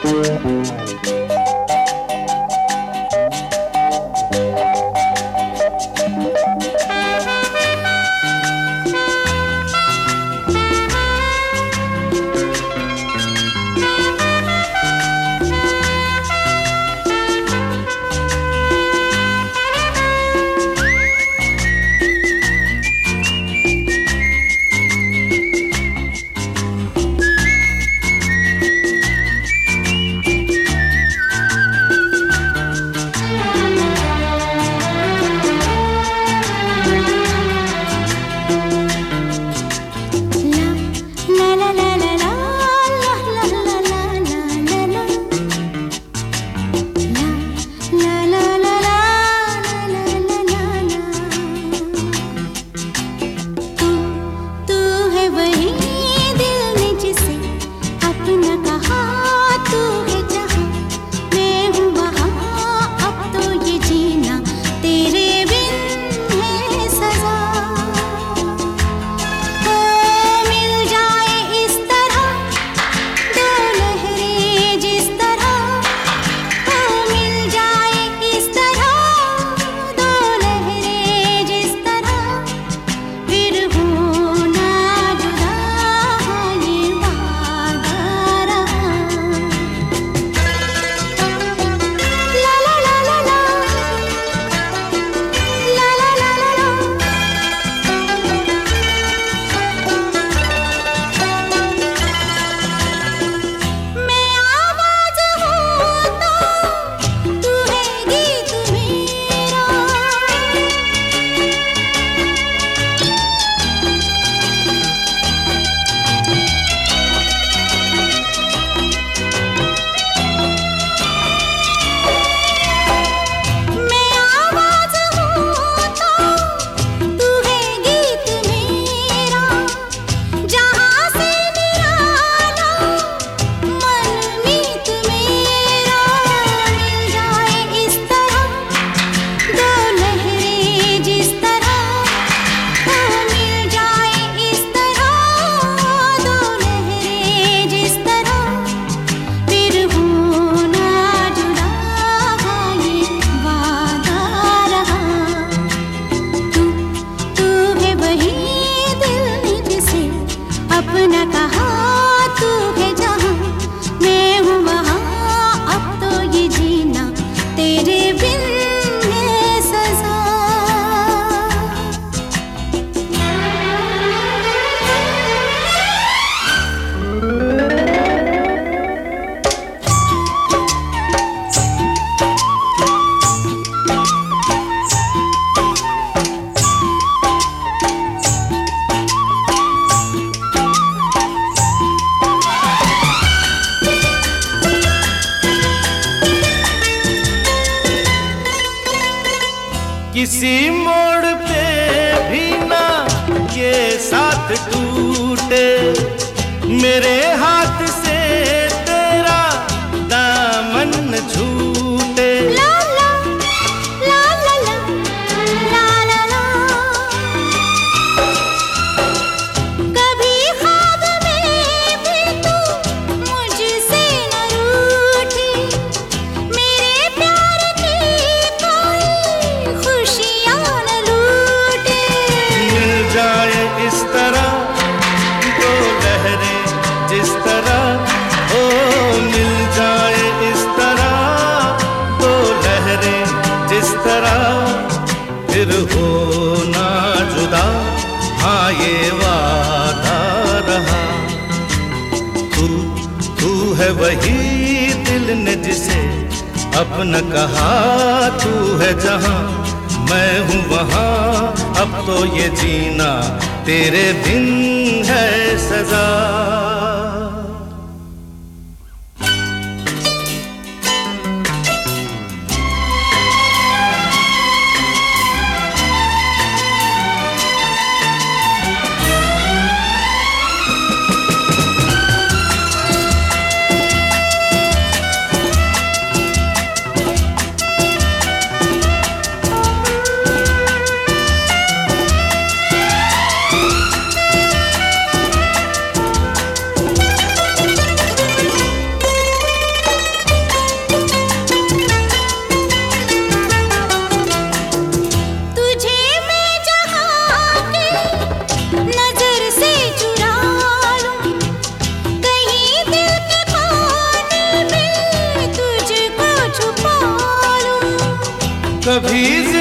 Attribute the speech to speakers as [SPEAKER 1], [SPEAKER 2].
[SPEAKER 1] किसी मोड़ पे भी ना ये साथ टूटे, मेरे हाथ से तेरा दामन छूटे।
[SPEAKER 2] ला ला ला ला ला ला ला ला। कभी ख्वाब में भी तू मुझसे न रूठी, मेरे प्यार की कोई खुशियाँ न लूटे।
[SPEAKER 1] मिल जाए इस तरह दो लहरें जिस तरह, ओ मिल जाए इस तरह दो लहरें जिस तरह, फिर हो ना जुदा, हाँ ये वादा रहा। तू है वही दिल ने जिसे अपना कहा, तू है जहाँ मैं हूँ वहाँ, अब तो ये जीना तेरे बिन है सजा। कभी